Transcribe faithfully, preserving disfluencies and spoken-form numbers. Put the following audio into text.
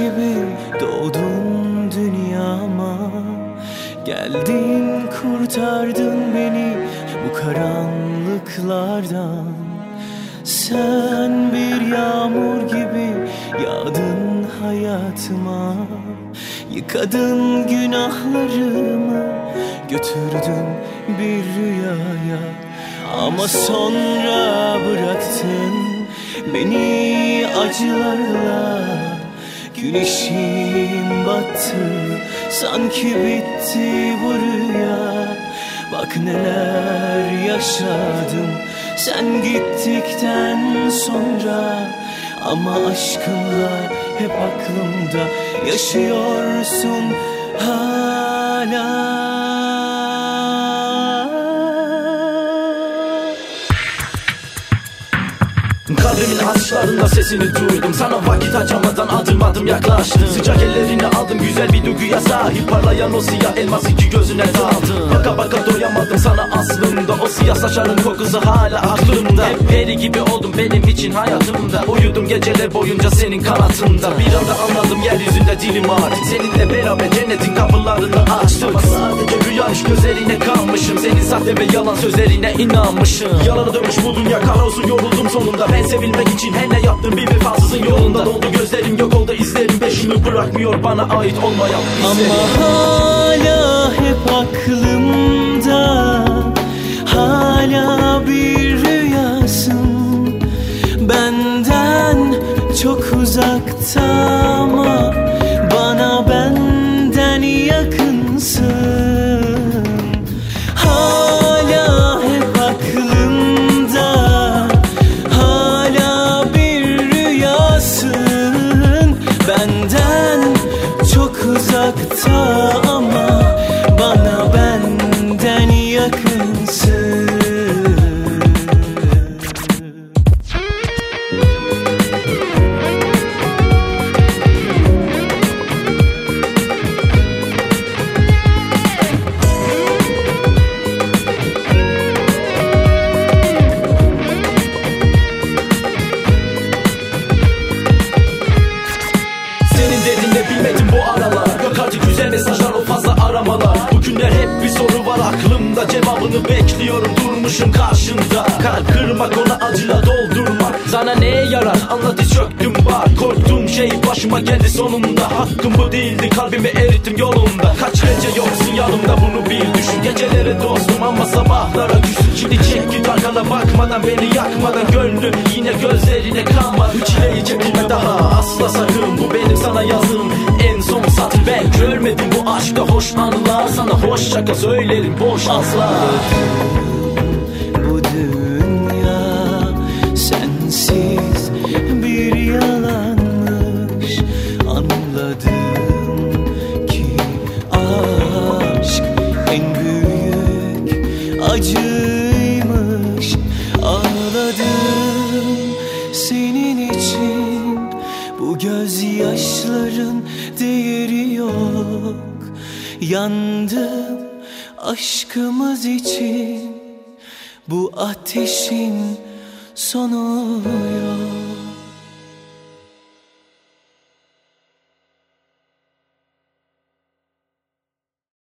gibi doğdun dünyama. Geldin kurtardın beni bu karanlıklardan. Sen bir yağmur gibi yağdın hayatıma. Yıkadın günahlarımı, götürdün bir rüyaya. Ama sonra bıraktın beni acılarla. Güneşim battı, sanki bitti bu rüya. Bak neler yaşadım sen gittikten sonra. Ama aşkınla hep aklımda yaşıyorsun hala. Kalbimin açlarında sesini duydum. Sana vakit açamadan adım adım yaklaştım. Sıcak ellerini aldım, güzel bir duyguya sahip. Parlayan o siyah elmas iki gözüne daldım. Baka baka doyamadım sana aslında. O siyah saçların kokusu hala aklımda. Hep peri gibi oldum benim için hayatımda. Uyudum geceler boyunca senin kanatında. Bir anda anladım yeryüzünde dilim artık. Seninle beraber cennetin kapılarını açtım. Ama sadece rüyaymış, gözlerine kalmışım. Senin sahte ve yalan sözlerine inanmışım. Yalana dönmüş bu dünya, kahrolsun yoruldum sonunda. Ben sevilmek için her ne yaptım bir vefasızın yolunda. Doldu gözlerim, yok oldu izlerim, peşimi bırakmıyor bana ait olmayan izlerim. Ama hala hep aklımda, hala bir rüyasın. Benden çok uzakta ama bana benden yakınsın. Hala hep aklımda, hala bir rüyasın. Benden çok uzakta ama bana benden yakınsın. Senin dediğini bilmedim bu aralar. Yok artık güzel mesajlar, o fazla aramalar. Bugünler hep bir soru var aklımda. Cevabını bekliyorum, durmuşum karşında. Kalp kırmak, ona acıyla doldurmak sana neye yarar, anlat hiç çöktüm var. Korktuğum şey başıma geldi sonunda. Hakkım bu değildi, kalbimi erittim yolunda. Kaç gece yoksun yanımda, bunu bir düşün. Geceleri dostum ama sabahlara küsün. Şimdi çek git arkana bakmadan, beni yakmadan. Gönlüm yine gözlerine kanma. Üç çileyi çekilme daha asla sakın. Bu benim sana yazdığım en son satır. Ben görmedim bu aşkta hoş anılar. Sana hoş şaka söylerim boş asla. Bu dünya sensiz bir yalanmış. Anladım ki aşk en büyük acıymış. Ağladım senin için, bu gözyaşların değeri yok. Yandım aşkımız için, bu ateşin sonu yok.